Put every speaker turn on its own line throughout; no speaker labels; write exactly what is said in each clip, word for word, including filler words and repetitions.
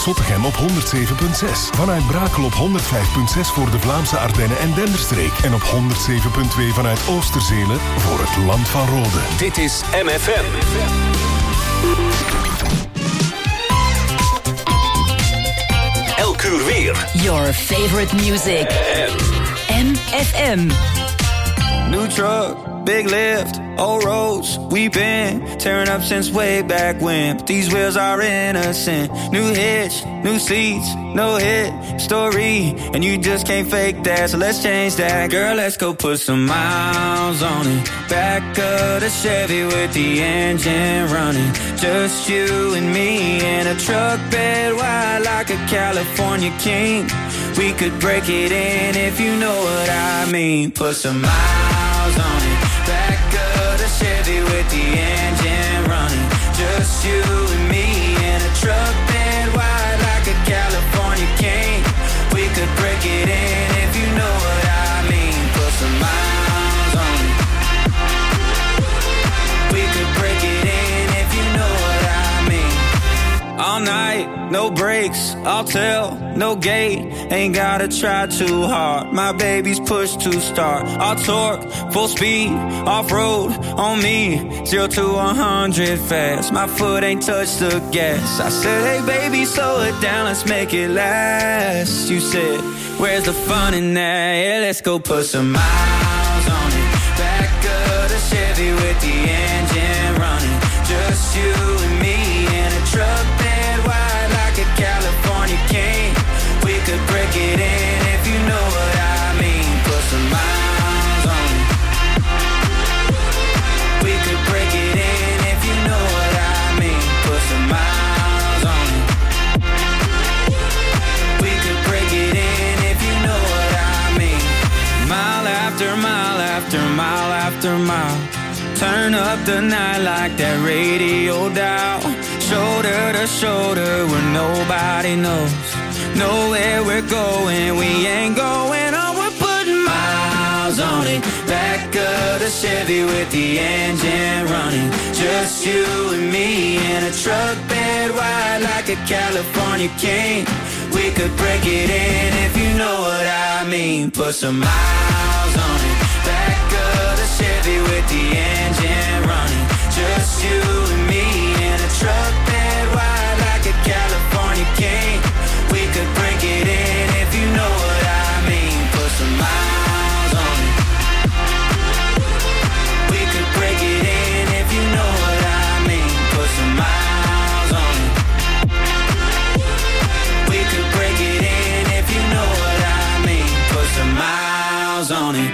Zottegem op honderd zeven komma zes. Vanuit Brakel op honderd vijf komma zes voor de Vlaamse Ardennen en Denderstreek. En op honderd zeven komma twee vanuit Oosterzelen voor het Land van Rode.
Dit is M F M. Elk uur weer.
Your favorite music. M F M.
New truck, big lift, old roads. We've been tearing up since way back when. But these wheels are innocent. New hitch, new seats, no hit story. And you just can't fake that, so let's change that. Girl, let's go put some miles on it. Back of the Chevy with the engine running. Just you and me in a truck bed wide like a California king. We could break it in if you know what I mean. Put some miles on it. Back of the Chevy with the engine running. Just you and me in a truck bed wide like a California king. We could break it in if you know what I mean. Put some miles on it. We could break it in if you know what I mean. All night, no breaks, I'll tell, no gate. Ain't gotta try too hard, my baby's push to start. I'll torque, full speed, off-road, on me. Zero to a hundred fast, my foot ain't touched the gas. I said, hey baby, slow it down, let's make it last. You said, where's the fun in that? Yeah, let's go put some miles on it. Back of the Chevy with the engine running. Just you and me in a truck bed wide like a California king. We could break it in if you know what I mean. Put some miles on it. We could break it in if you know what I mean. Put some miles on it. We could break it in if you know what I mean. Mile after mile after mile after mile. Turn up the night like that radio dial. Shoulder to shoulder where nobody knows. Nowhere we're going, we ain't going on. We're putting miles on it. Back of the Chevy with the engine running. Just you and me in a truck bed wide like a California king. We could break it in if you know what I mean. Put some miles on it. Back of the Chevy with the engine running. Just you and me in a truck bed wide like a California king. We could break it in if you know what I mean. Put some miles on it. We could break it in if you know what I mean. Put some miles on it. We could break it in if you know what I mean. Put some miles on it.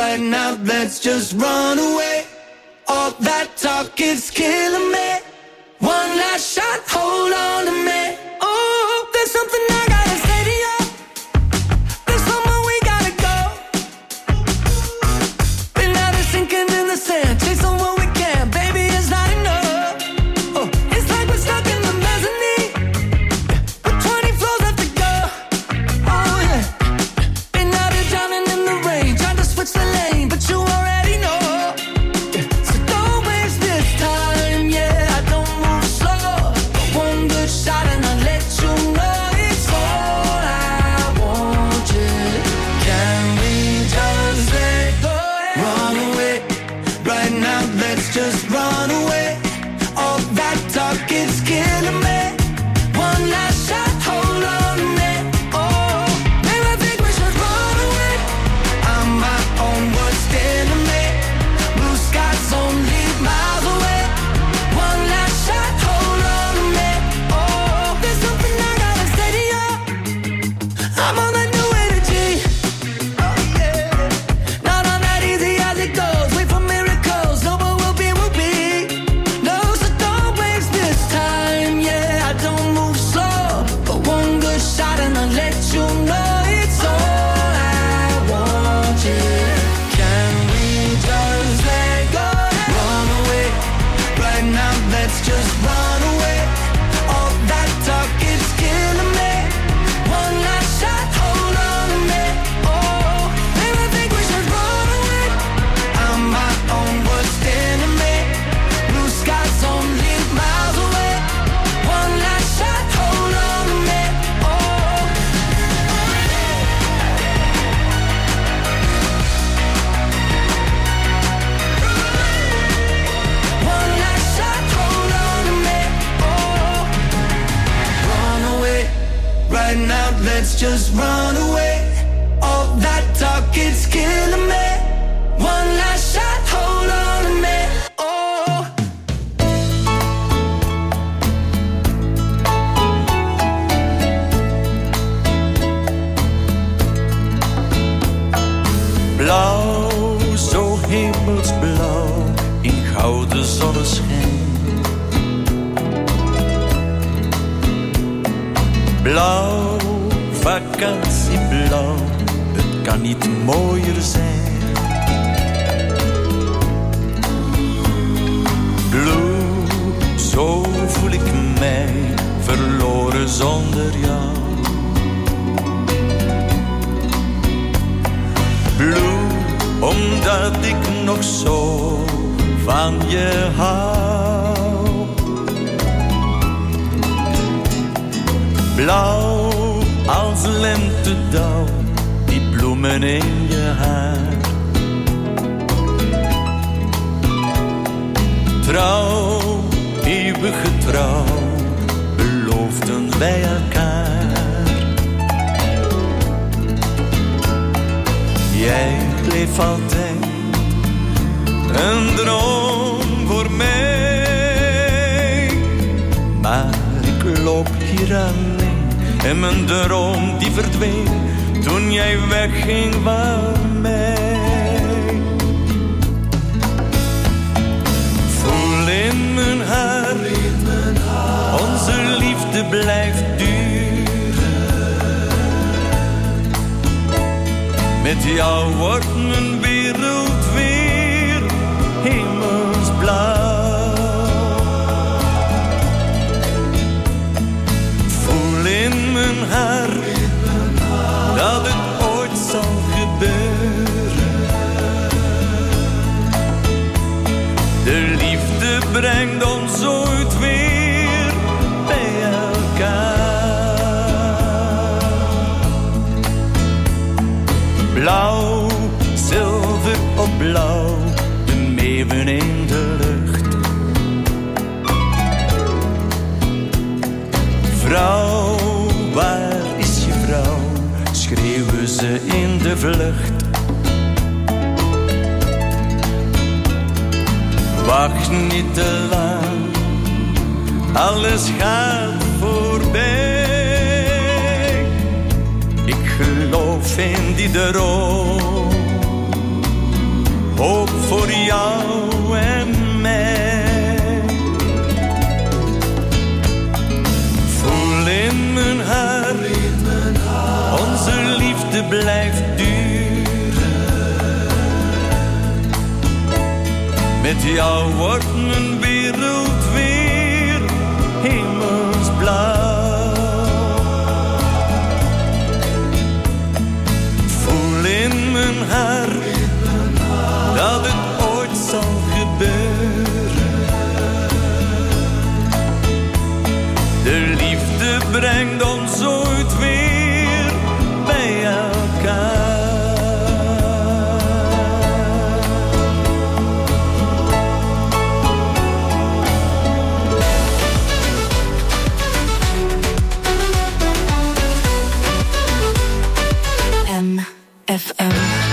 Right now, let's just run away. All that talk is killing me. One last shot, hold on to me. Oh, there's something I gotta say to you. There's somewhere we gotta go. Been out of sinking in the sand, chasing what we can. Baby, it's not enough. Oh, it's like we're stuck in the mezzanine with twenty floors left to go. Oh yeah. Been out of drowning in the rain, trying to switch the lane, but you already know. So don't waste this time, yeah. I don't move slow. One good shot and I'll let you know it's all I want, yeah. Can we just let go? Run away. Right now, let's just run away. All that talk is killing me. One last shot, hold on to me. Oh, maybe I think we should run away. I'm my own worst enemy. Blue skies only miles away. One last shot, hold on to me. Oh, there's something I gotta say to you. I'm on that new energy. Oh yeah. Not on that easy as it goes. Wait for miracles. No, but we'll be, we'll be. No, so don't waste this time. Yeah, I don't move slow. But one good shot and I'll let you know it's all I want, yeah. Can we just let go? Run away. Right now, let's just run away. All that talk is killing me. One last shot, hold on to me. Oh, maybe I think we should run away. I'm my own worst enemy. Blue skies only miles away. One last shot, hold on to me. Oh, one last shot, hold on to me. Oh, run away. Right now, let's just run away. All that talk is killing me. One last shot, hold on to me. Oh.
Blauw, zo hemelsblauw, in gouden zonneschijn. Blauw, vakantieblauw, het kan niet mooier zijn. Blue, zo voel ik mij, verloren zonder jou. Blue, omdat ik nog zo van je hou. Blauw als lentedauw, die bloemen in je haar. Trouw, eeuwige trouw, beloofden wij elkaar. Jij bleef altijd een droom voor mij. Maar ik loop hier alleen en mijn droom die verdween toen jij wegging van mij. Voel in mijn hart, onze liefde blijft duren. Met jou wordt mijn wereld weer hemelsblauw. Voel in mijn hart dat het ooit zal gebeuren. De liefde brengt ons ooit weer bij elkaar. Blauw, zilver op blauw, de meeuwen in de lucht. Vrouw, waar is je vrouw? Schreeuwen ze in de vlucht. Wacht niet te lang, alles gaat voorbij. Ik geloof in die droom. ook voor jou en mij. Voel in mijn hart, onze liefde blijft duren. Met jou wordt mijn wereld weer hemelsblauw. Voel in mijn hart dat het ooit zal gebeuren. De liefde brengt ons ooit weer bij elkaar.
M F M.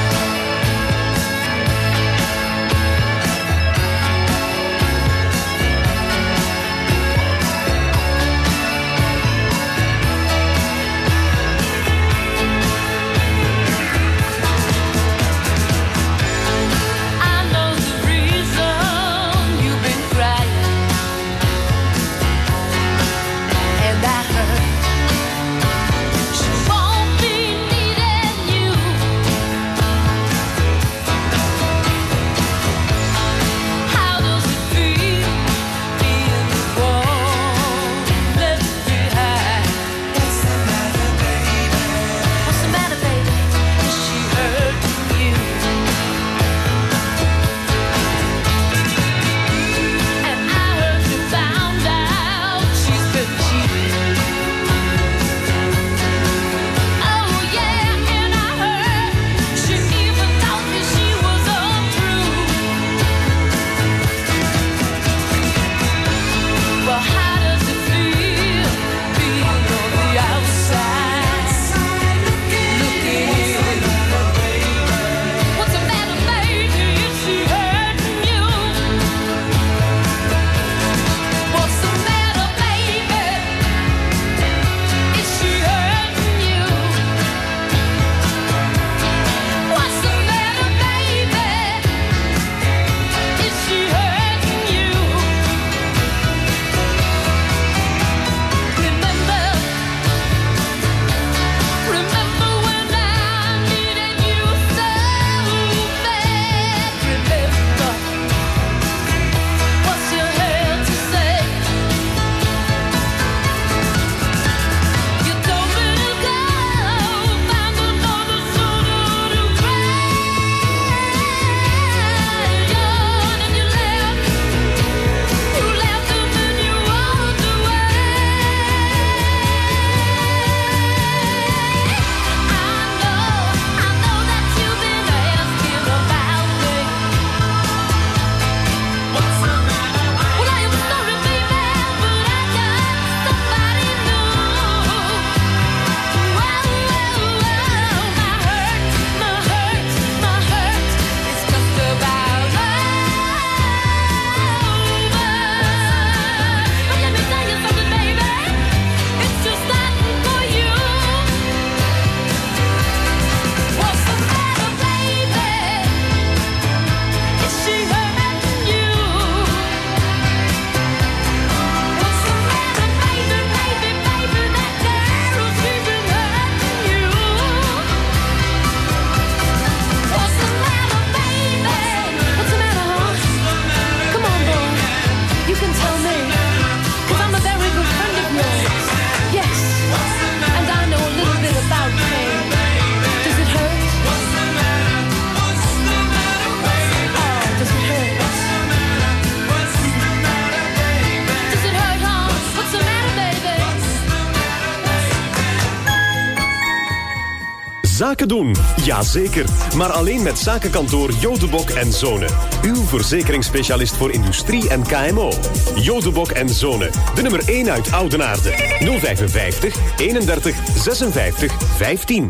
Zaken doen? Jazeker. Maar alleen met zakenkantoor Jodebok en Zonen. Uw verzekeringsspecialist voor industrie en K M O. Jodebok en Zonen. De nummer één uit Oudenaarde. nul vijfenvijftig, eenendertig, zesenvijftig, vijftien.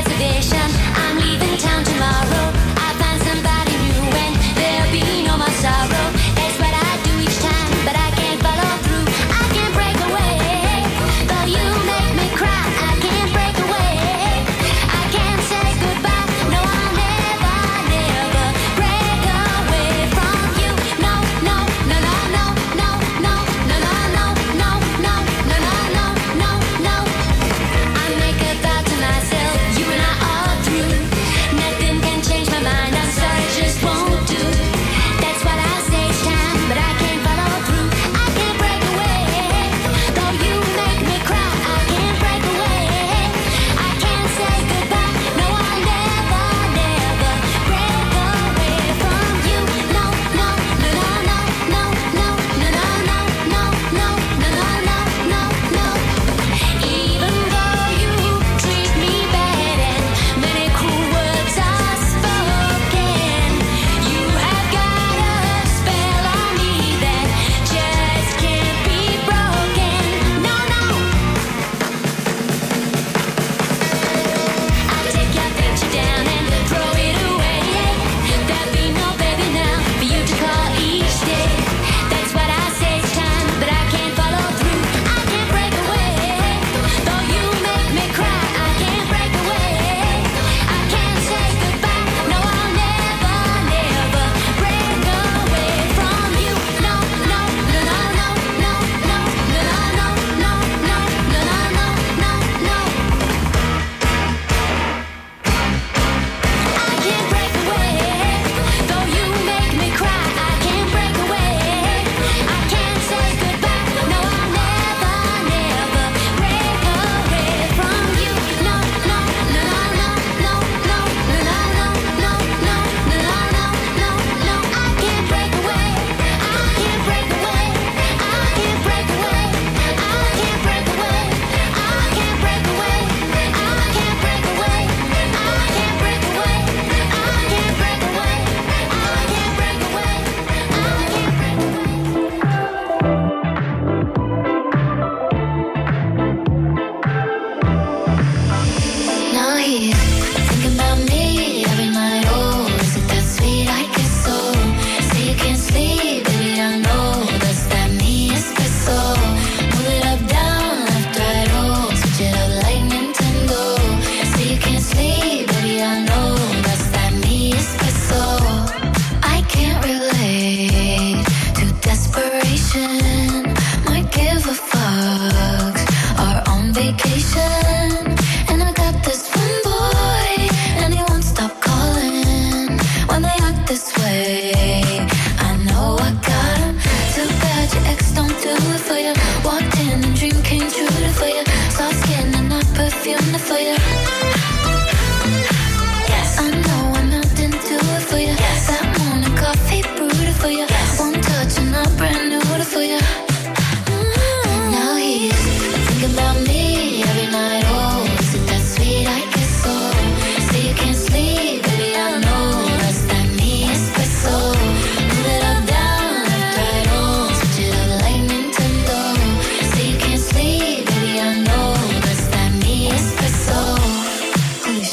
Tomorrow, I find somebody new and there'll be no more sorrow.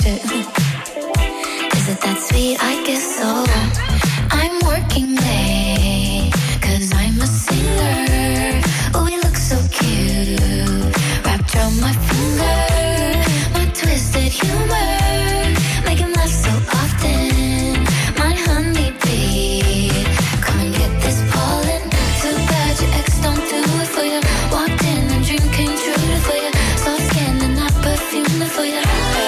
it. Is it that sweet? I guess so. I'm working late, cause I'm a singer. Oh, we look so cute, wrapped around my finger. My twisted humor, make him laugh so often. My honeybee, come and get this pollen. Too bad your ex don't do it for you. Walked in and dream came true for you. Soft skin and not perfume for you.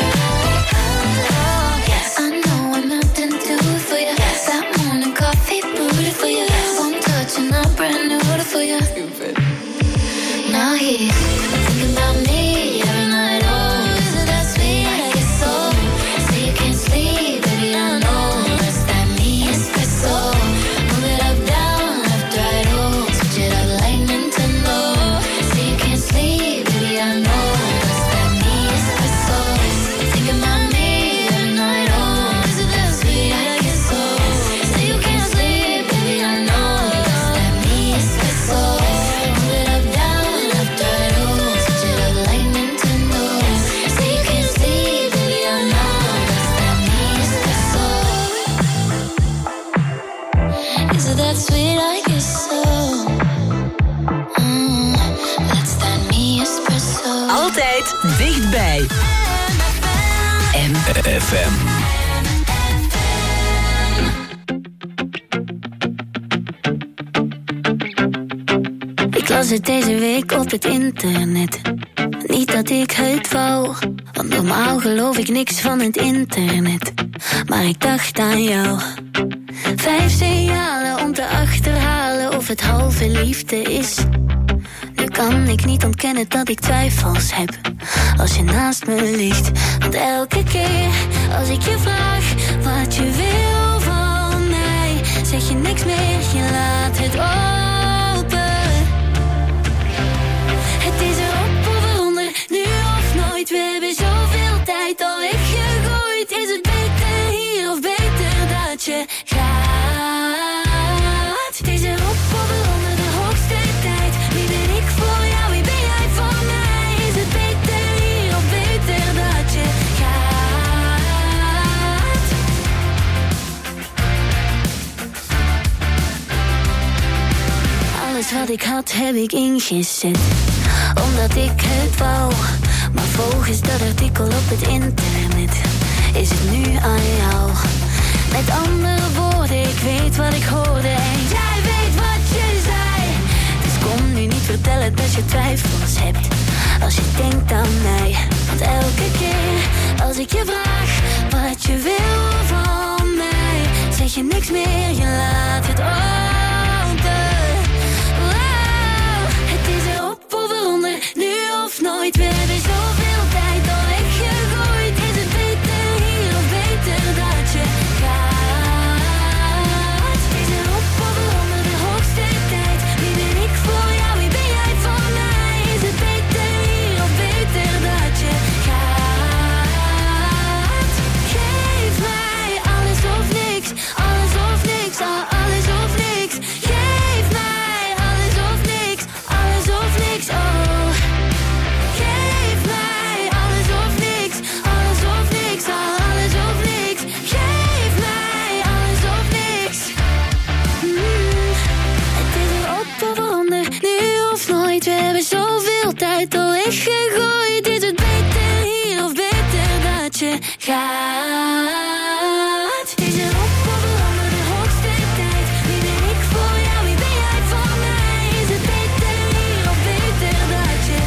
Yes, I know I'm out and do it for you. Yes, that morning coffee brewed it for you. Yes, one touch and I'm brand new for you. Stupid. Now he's thinking about me every night. Oh, is it that sweet? I guess so. Say you can't sleep, baby, I know. That's that me espresso. Move it up, down, left, right, oh. Switch it up like Nintendo. Say you can't sleep, baby, I know. That's that me espresso. Thinking about me every night. Oh, is it that sweet? I guess so. Say you can't sleep, baby, I know. That's that me espresso. Move it up, down, left, right, oh. Switch it up like Nintendo. Say you can't sleep, baby, I know. That's that me espresso. Is it that sweet? I guess so. Mm, that's that me espresso.
Altijd dichtbij. M
F M.
Ik las het deze week op het internet. Niet dat ik het wou, want normaal geloof ik niks van het internet. Maar ik dacht aan jou. Vijf signalen om te achterhalen of het halve liefde is. Nu kan ik niet ontkennen dat ik twijfels heb als je naast me ligt. Want elke keer als ik je vraag wat je wil van mij, zeg je niks meer, je laat het open. Het is erop of eronder, nu of nooit. We hebben zoveel tijd al weggegooid. Is het beter hier of beter dat je gaat? Het is erop of eronder, de hoogste tijd. Wie ben ik voor jou, wie ben jij voor mij? Is het beter hier of beter dat je gaat? Alles wat ik had heb ik ingezet, omdat ik het wou. Maar volgens dat artikel op het internet is het nu aan jou. Met andere woorden, ik weet wat ik hoorde en jij weet wat je zei. Dus kom nu niet vertellen dat je twijfels hebt als je denkt aan mij. Want elke keer als ik je vraag wat je wil van mij, zeg je niks meer, je laat het open. Wow, het is erop of eronder, nu of nooit. We hebben zoveel tijd al weggegooid. Is het beter hier of beter dat je gaat? Het is erop of eronder, de hoogste tijd. Wie ben ik voor jou, wie ben jij voor mij? Is het beter hier of beter dat je gaat? Geef mij alles of niks, alles of niks, al alles of niks. Geef mij alles of niks, alles of niks, oh. Geef mij alles of niks, alles of niks, al alles of niks. Geef mij alles of niks. Mm, het is erop of eronder, nu of nooit. We hebben zoveel tijd al weggegooid. Is het beter hier of beter dat je gaat? Het is erop of eronder, de hoogste tijd. Wie ben ik voor jou, wie ben jij voor mij? Is het beter hier of beter dat je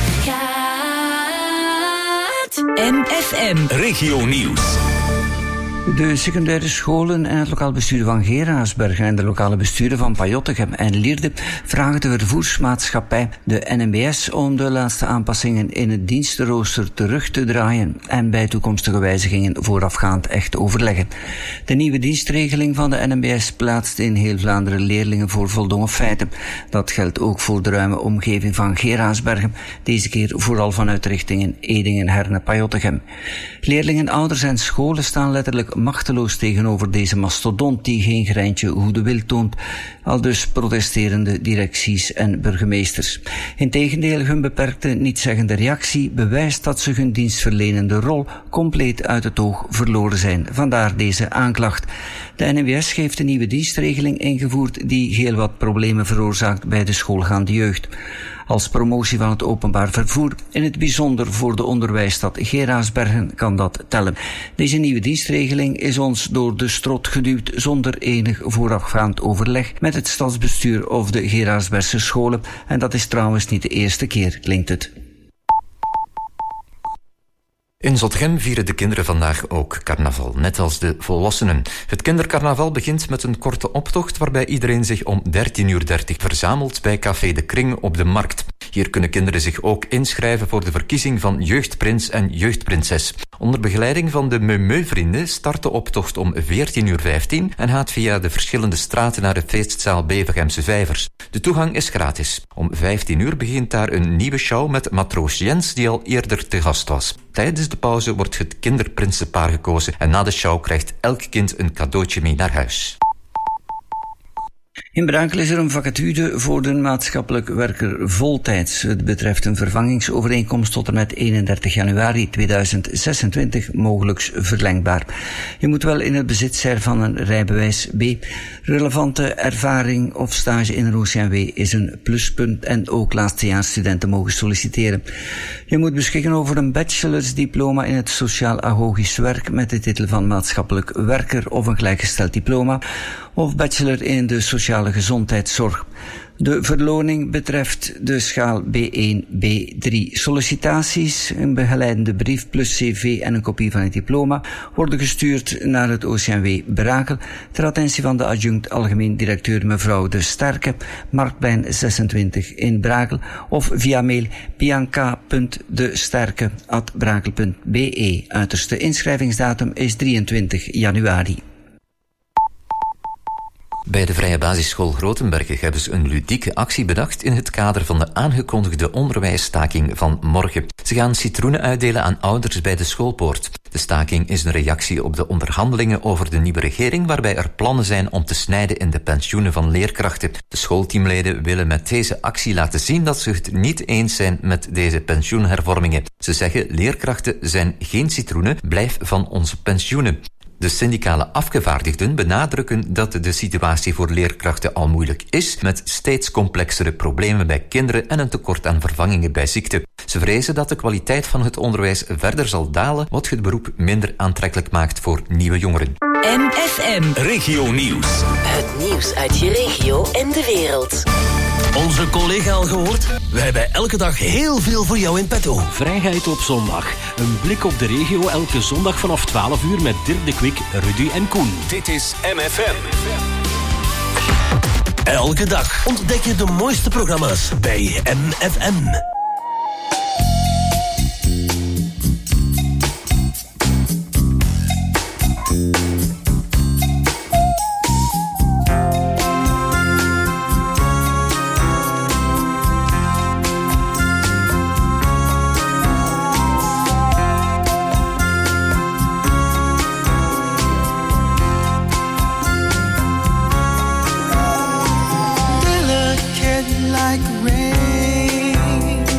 gaat?
M F M.
Regio Nieuws.
De secundaire scholen en het lokaal bestuur van Geraardsbergen en de lokale besturen van Pajottegem en Lierde vragen de vervoersmaatschappij, de N M B S, om de laatste aanpassingen in het dienstenrooster terug te draaien en bij toekomstige wijzigingen voorafgaand echt te overleggen. De nieuwe dienstregeling van de N M B S plaatst in heel Vlaanderen leerlingen voor voldongen feiten. Dat geldt ook voor de ruime omgeving van Geraardsbergen, deze keer vooral vanuit richtingen Edingen, Herne, Pajottegem. Leerlingen, ouders en scholen staan letterlijk eigenlijk machteloos tegenover deze mastodont die geen greintje goede wil toont, aldus protesterende directies en burgemeesters. Integendeel, hun beperkte, nietzeggende reactie bewijst dat ze hun dienstverlenende rol compleet uit het oog verloren zijn. Vandaar deze aanklacht. De N M B S heeft een nieuwe dienstregeling ingevoerd die heel wat problemen veroorzaakt bij de schoolgaande jeugd. Als promotie van het openbaar vervoer, in het bijzonder voor de onderwijsstad Geraardsbergen, kan dat tellen. Deze nieuwe dienstregeling is ons door de strot geduwd zonder enig voorafgaand overleg met het stadsbestuur of de Geraardsbergse scholen. En dat is trouwens niet de eerste keer, klinkt het.
In Zottegem vieren de kinderen vandaag ook carnaval, net als de volwassenen. Het kindercarnaval begint met een korte optocht waarbij iedereen zich om dertien uur dertig verzamelt bij Café de Kring op de Markt. Hier kunnen kinderen zich ook inschrijven voor de verkiezing van jeugdprins en jeugdprinses. Onder begeleiding van de Meumeu-vrienden start de optocht om veertien uur vijftien en gaat via de verschillende straten naar de feestzaal Bevergemse Vijvers. De toegang is gratis. Om vijftien uur begint daar een nieuwe show met matroos Jens die al eerder te gast was. Tijdens de pauze wordt het kinderprinsenpaar gekozen en na de show krijgt elk kind een cadeautje mee naar huis.
In Brakel is er een vacature voor de maatschappelijk werker voltijds. Het betreft een vervangingsovereenkomst tot en met eenendertig januari tweeduizend zesentwintig, mogelijks verlengbaar. Je moet wel in het bezit zijn van een rijbewijs. B. Relevante ervaring of stage in een O C M W is een pluspunt en ook laatstejaarsstudenten mogen solliciteren. Je moet beschikken over een bachelorsdiploma in het sociaal-agogisch werk met de titel van maatschappelijk werker of een gelijkgesteld diploma, of bachelor in de sociale gezondheidszorg. De verloning betreft de schaal B één, B drie. Sollicitaties, een begeleidende brief plus cv en een kopie van het diploma worden gestuurd naar het O C M W Brakel ter attentie van de adjunct algemeen directeur mevrouw De Sterke, Marktplein zesentwintig in Brakel, of via mail bianca punt de sterke at brakel punt b e. Uiterste inschrijvingsdatum is drieëntwintig januari.
Bij de Vrije Basisschool Grotenbergen hebben ze een ludieke actie bedacht in het kader van de aangekondigde onderwijsstaking van morgen. Ze gaan citroenen uitdelen aan ouders bij de schoolpoort. De staking is een reactie op de onderhandelingen over de nieuwe regering, waarbij er plannen zijn om te snijden in de pensioenen van leerkrachten. De schoolteamleden willen met deze actie laten zien dat ze het niet eens zijn met deze pensioenhervormingen. Ze zeggen: leerkrachten zijn geen citroenen, blijf van onze pensioenen. De syndicale afgevaardigden benadrukken dat de situatie voor leerkrachten al moeilijk is, met steeds complexere problemen bij kinderen en een tekort aan vervangingen bij ziekte. Ze vrezen dat de kwaliteit van het onderwijs verder zal dalen, wat het beroep minder aantrekkelijk maakt voor nieuwe jongeren.
M F M
Regio Nieuws.
Het nieuws uit je regio en de wereld.
Onze collega al gehoord? We hebben elke dag heel veel voor jou in petto.
Vrijheid op zondag. Een blik op de regio elke zondag vanaf twaalf uur met Dirk de Kwik, Rudy en Koen.
Dit is M F M.
Elke dag ontdek je de mooiste programma's bij M F M.
Like rain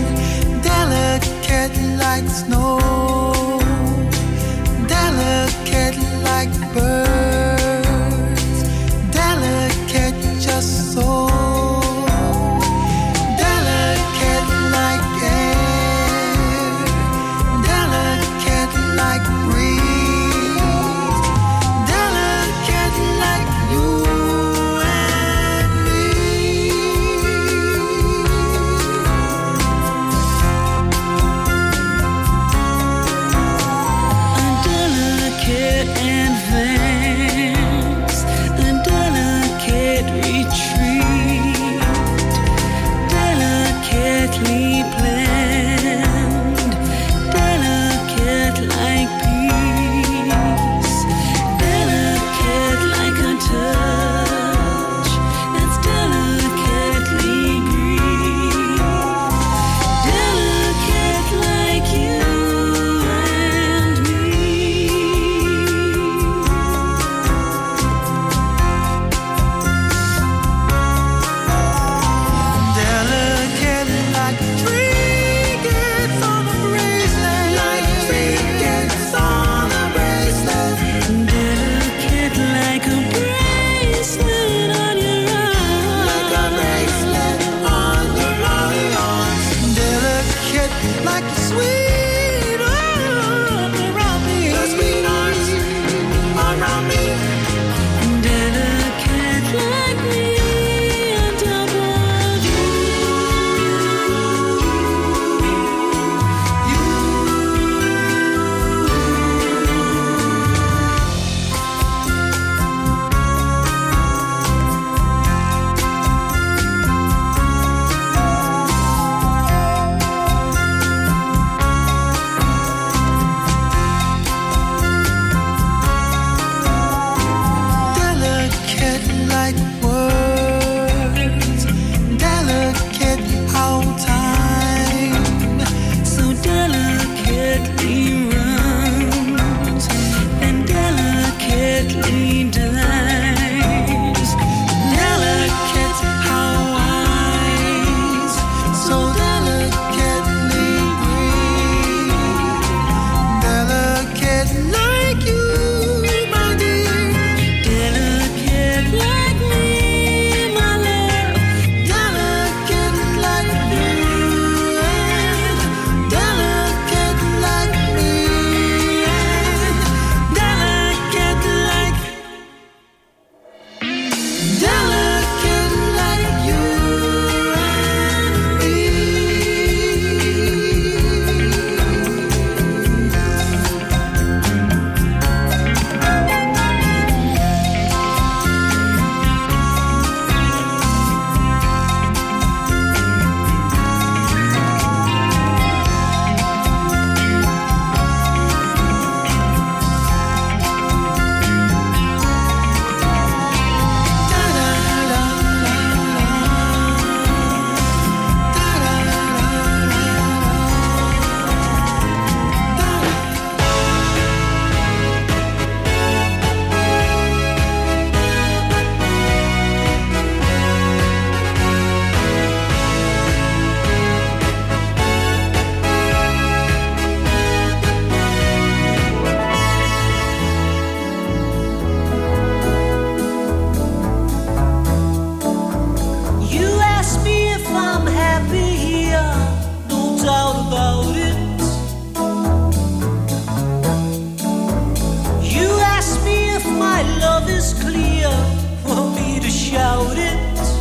is clear for me to shout it.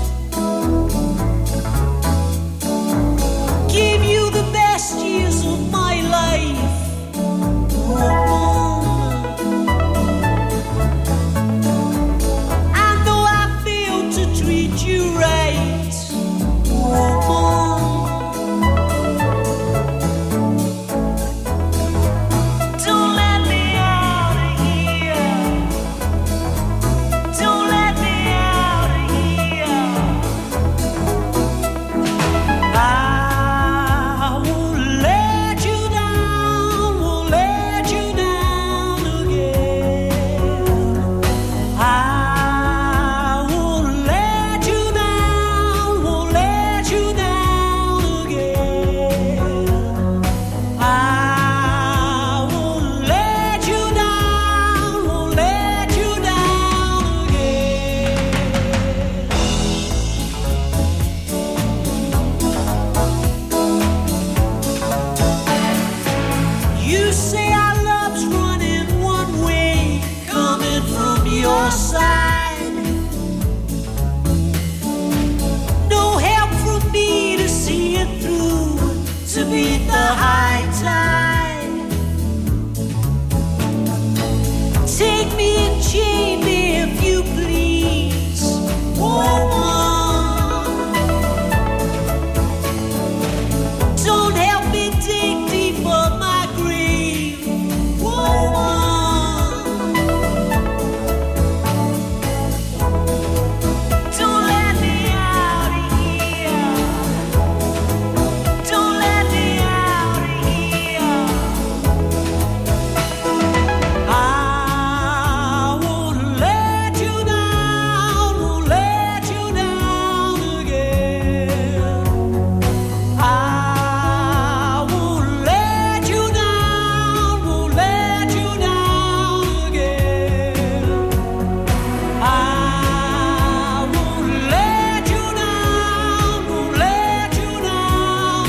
Give you the best years of my life, woman. And though I failed to treat you right, woman, don't let me out of here. Don't let me out of here. I won't let you down, won't let you down again. I won't let you down, won't let you down again. I won't let you down, won't let you down again. You say our love's running one way, coming from your side. No help from me to see it through, to beat the high tide. Take me and chain me if you please, woman. Don't help me dig deep for my grave, woman. Don't let me out of here. Don't let me out of here. I won't let you down, won't let you down again. I won't let you down, won't let you down again. I won't let you down, won't let you down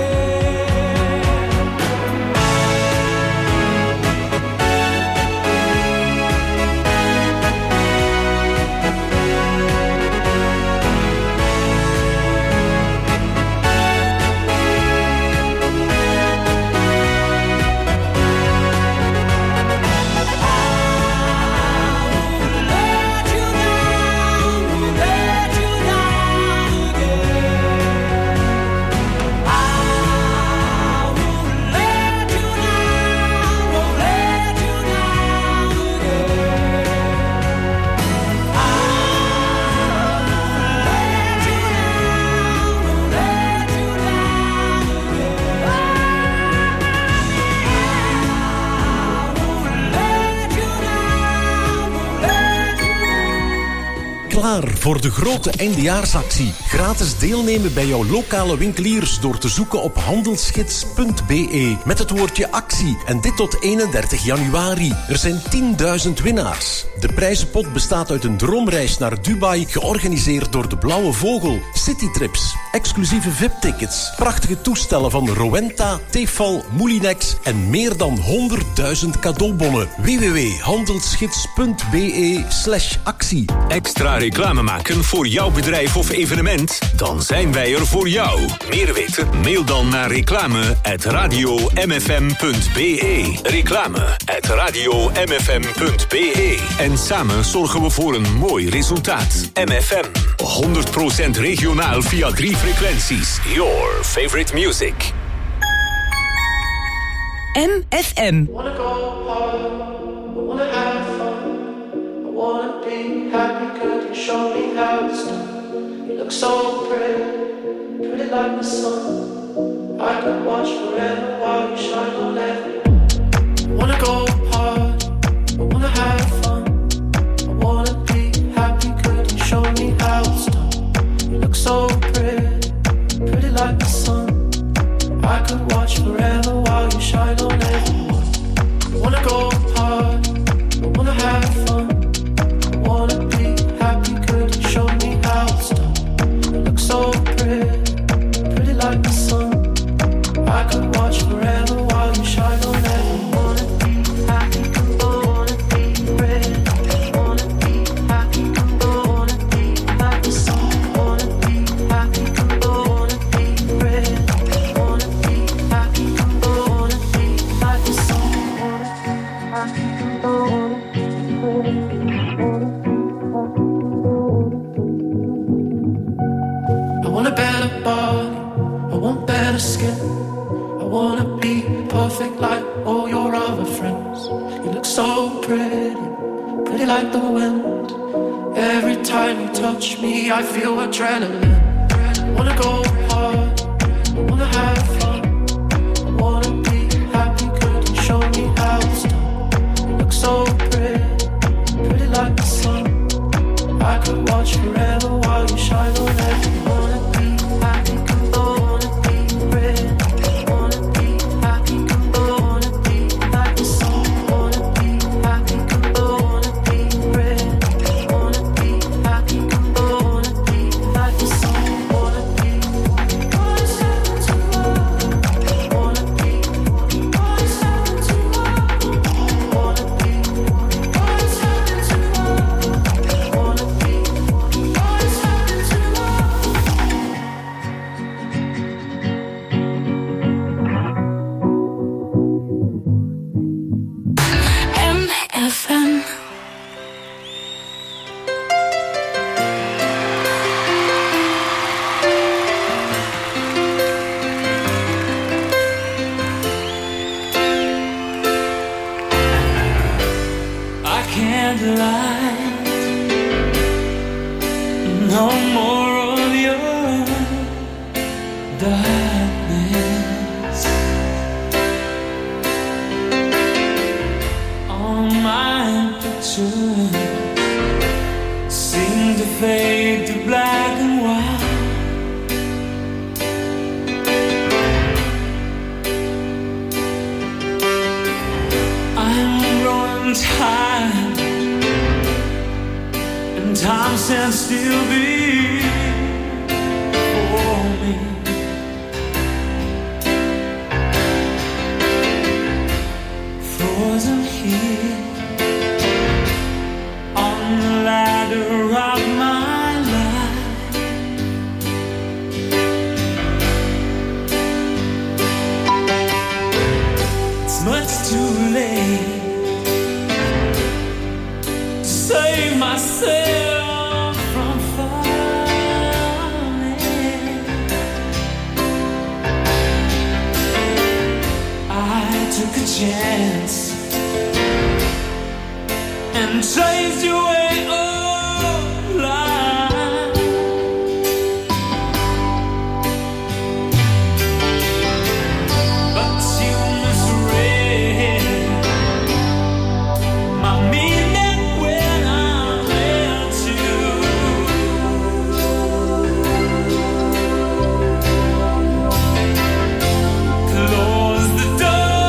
Klaar voor de grote eindejaarsactie. Gratis deelnemen bij jouw lokale winkeliers door te zoeken op handelsgids punt b e met het woordje actie. En dit tot eenendertig januari. Er zijn tienduizend winnaars. De prijzenpot bestaat uit een droomreis naar Dubai, georganiseerd door de Blauwe Vogel, citytrips, exclusieve V I P-tickets, prachtige toestellen van Rowenta, Tefal, Moulinex en meer dan honderdduizend cadeaubonnen. w w w punt handelsgids punt b e slash actie.
Extra reclame maken voor jouw bedrijf of evenement? Dan zijn wij er voor jou. Meer weten? Mail dan naar reclame at radio m f m punt b e. Reclame at radio m f m punt b e. En samen zorgen we voor een mooi resultaat. M F M, honderd procent regionaal via drie frequenties. Your favorite music.
M F M.
Wanna go hard, I wanna have fun, I wanna be happy, could you show me how it's done? You look so pretty, pretty like the sun. I could watch forever while you shine on everyone. Wanna go hard, I wanna have fun, I wanna be happy, could you show me how it's done? You look so pretty, pretty like the sun. I could watch forever while you shine on everyone. I wanna go hard, I wanna have fun, I wanna be happy, could you show me how it's done? You look so pretty, pretty like the sun. I could watch forever while you shine on I want a better body, I want better skin. I wanna be perfect like all your other friends. You look so pretty, pretty like the wind. Every time you touch me, I feel adrenaline. I wanna go hard, I wanna have fun. I wanna be happy, could you show me how it's done? You look so pretty, pretty like the sun. I could watch forever while you shine on everyone.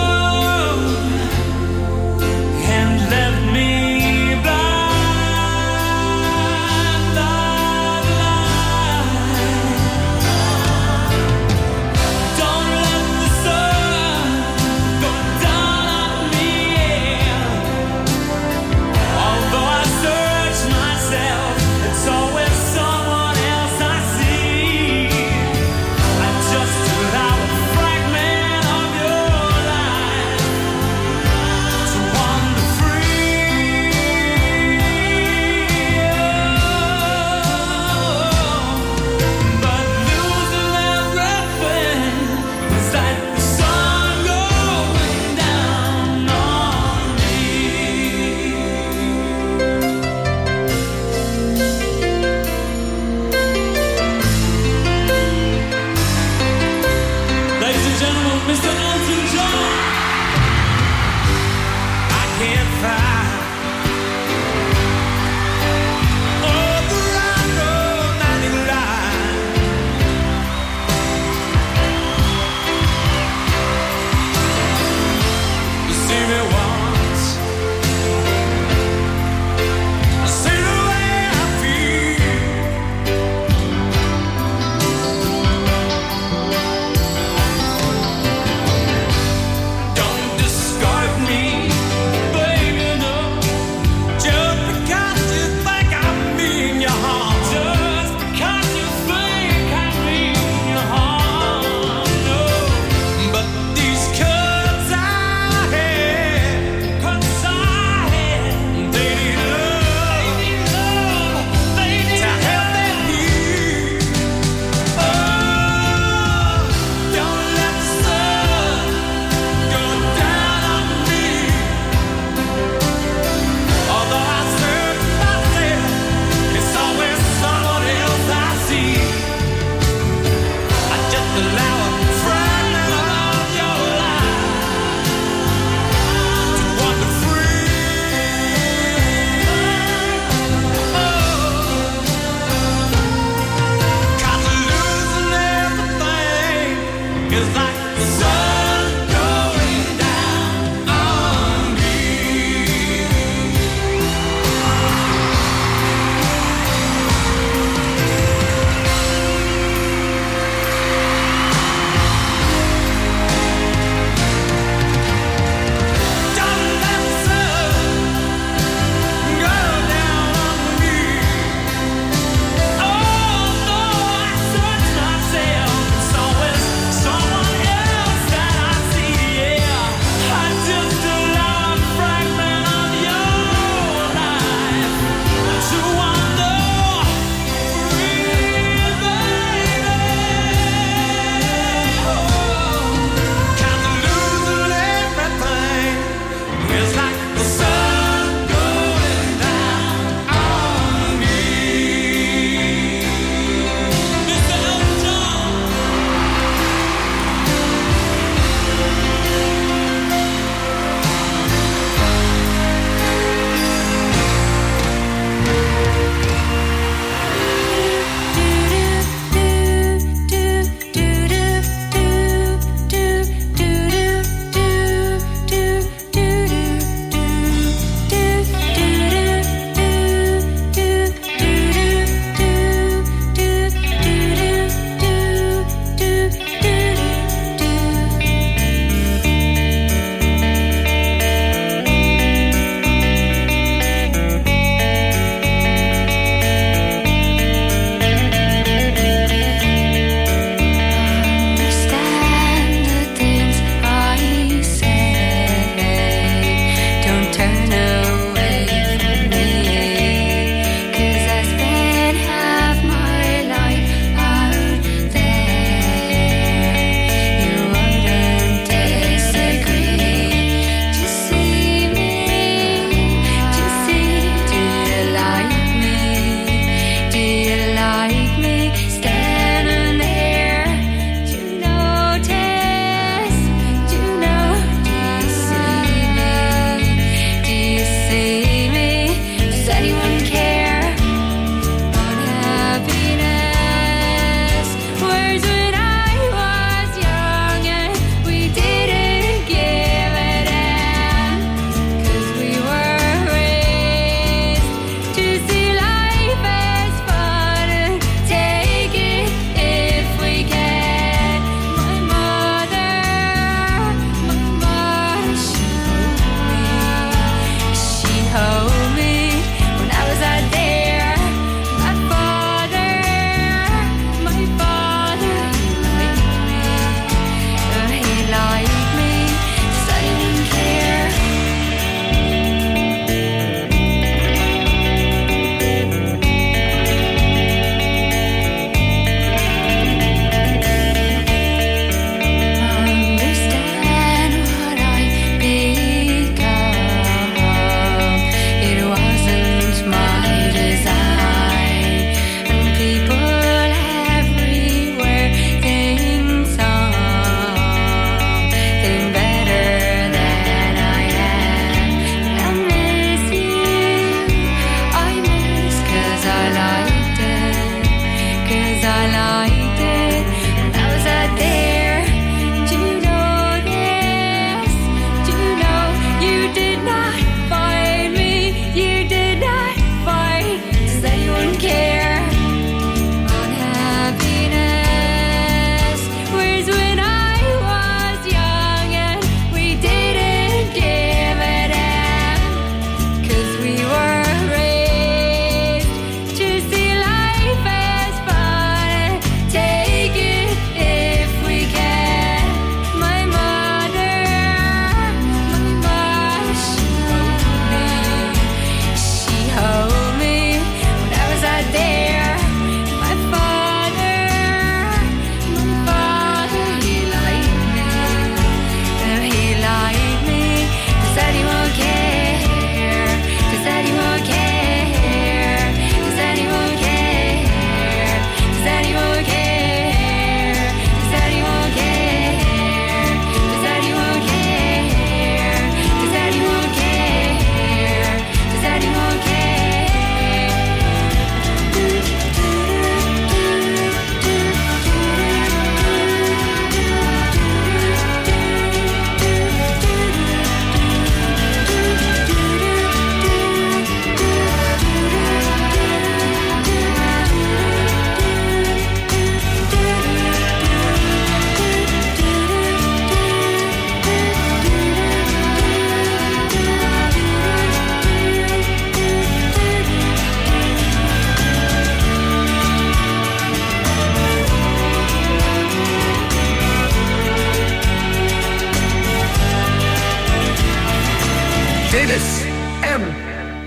And let me blind.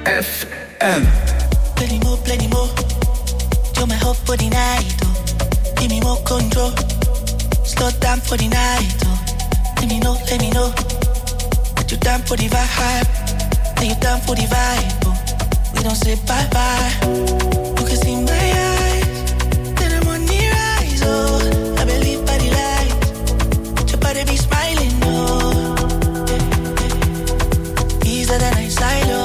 F M.
Plenty more, plenty more. You're my hope for the night, oh. Give me more control. Slow down for the night, oh. Let me know, let me know. That you down for the vibe. That you down for the vibe, oh. We don't say bye-bye. You can see my eyes. Then I'm on the rise, oh. I believe by the light. Your body be smiling, oh. Easier than I silo.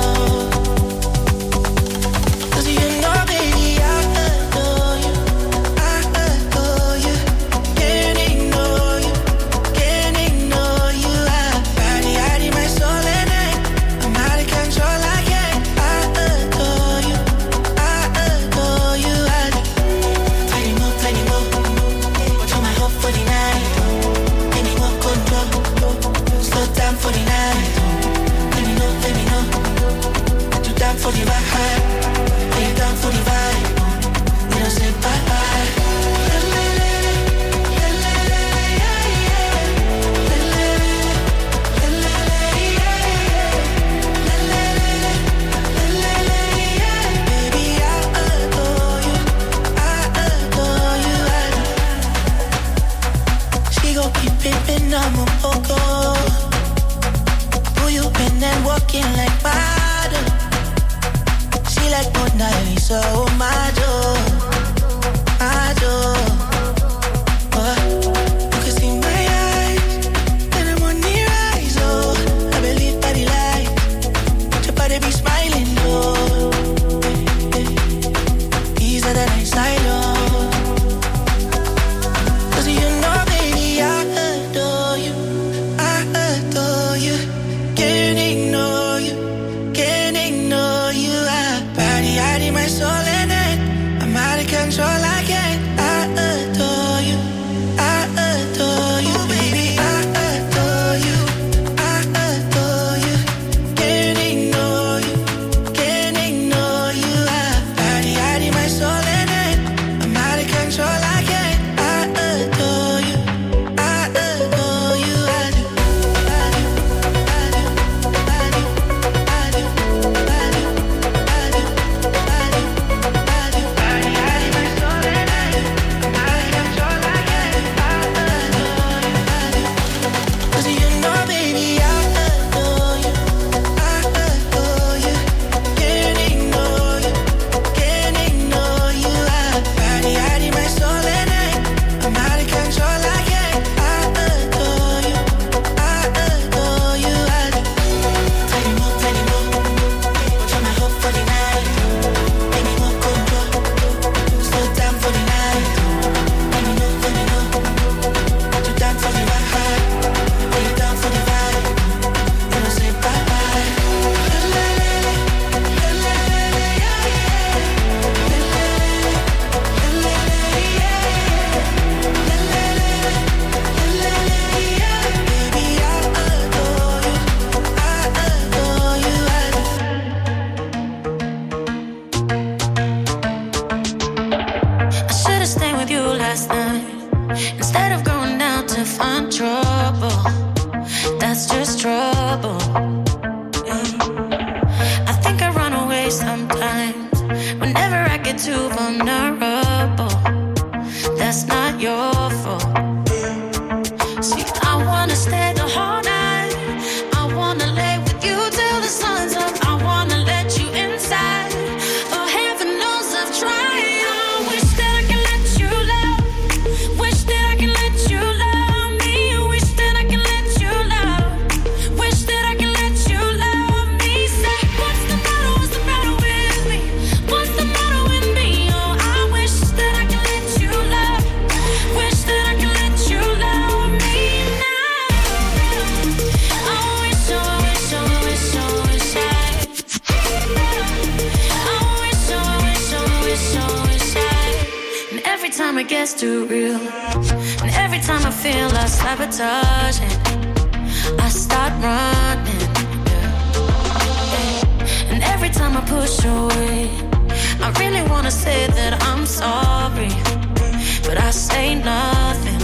For the vibe, lay down for the vibe. We don't say bye bye. Baby, I adore you, I adore you. She gon' keep pimpin', I'm a poco. Who you been and walking like water? Like Mona Lisa, oh my joy, my joy. Oh, you can see my eyes, then I'm on the rise, oh. I believe by the light, your body be smiling, oh. Easier than I silo. Cause you know, baby, I adore you, I adore you. Can't ignore you, can't ignore you. I body, I need my soul in it. I'm out of control, I can't. I adore you, I adore you, baby. I adore you, I adore you. Can't ignore you, can't ignore you. I body, I need my soul in it. I'm out of control, I can't. I adore you, I adore you. I do, I do, I do, I do, I do, I do, I do.
time it gets too real, and every time I feel I sabotage it, I start running, yeah. And every time I push away, I really wanna say that I'm sorry, but I say nothing.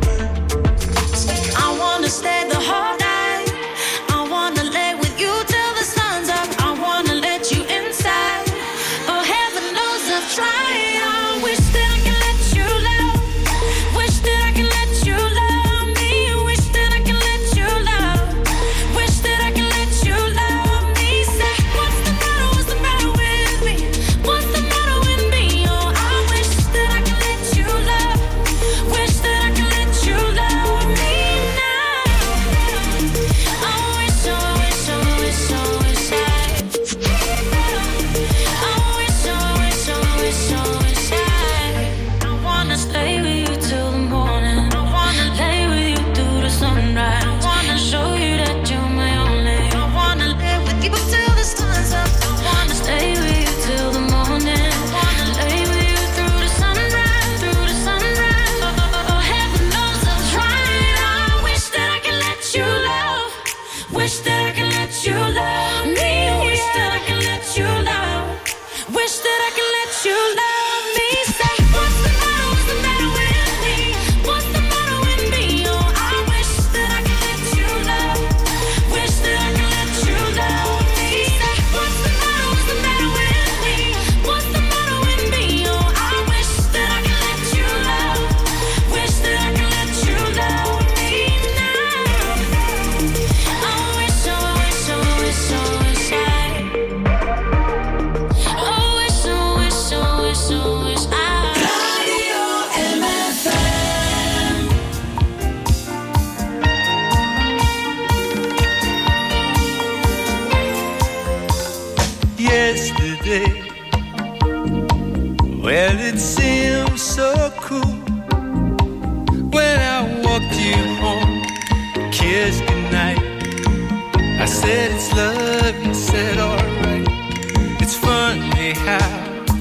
I wanna stay the whole night, I wanna lay with you till the sun's up, I wanna let you in.
yesterday. Well, it seems so cool when I walked you home, kissed goodnight. I said it's love, you said alright. It's funny how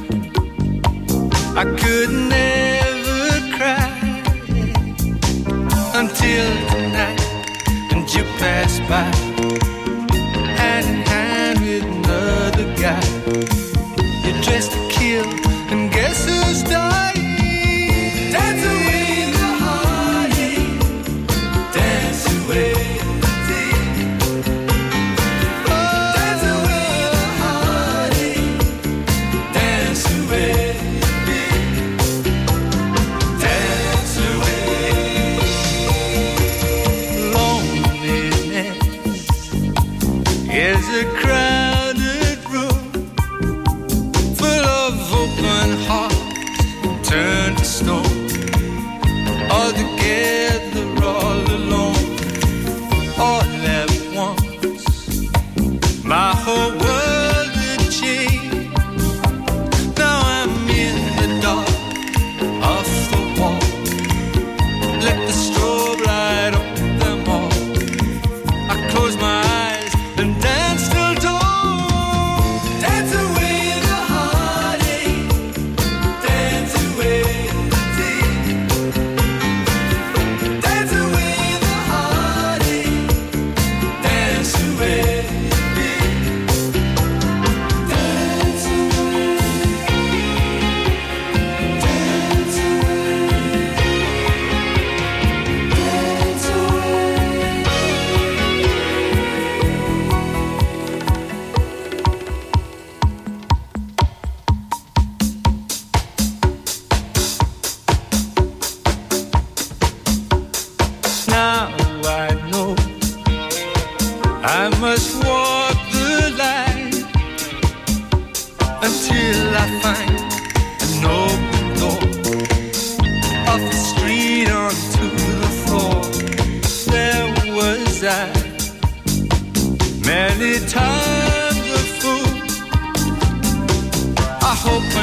I could never cry until tonight, and you passed by, hand in hand with another guy. You're dressed to kill, and guess who's dying? Dance away the heartache, dance away the day. Oh, dance away the heartache, dance away the day. Dance away. Loneliness is a crowded room full of open hearts turned to stone, all together, all alone, all at once. My whole world had changed. Now I'm in the dark off the wall. Let the strobe light up them all. I close my eyes and dance till dawn. Dance away the heartache, dance away the day. Dance away the heartache, dance away the day. Dance away, dance Now I know I must walk the line until I find an open door, off the street onto the floor. There was I, many times a fool. I hope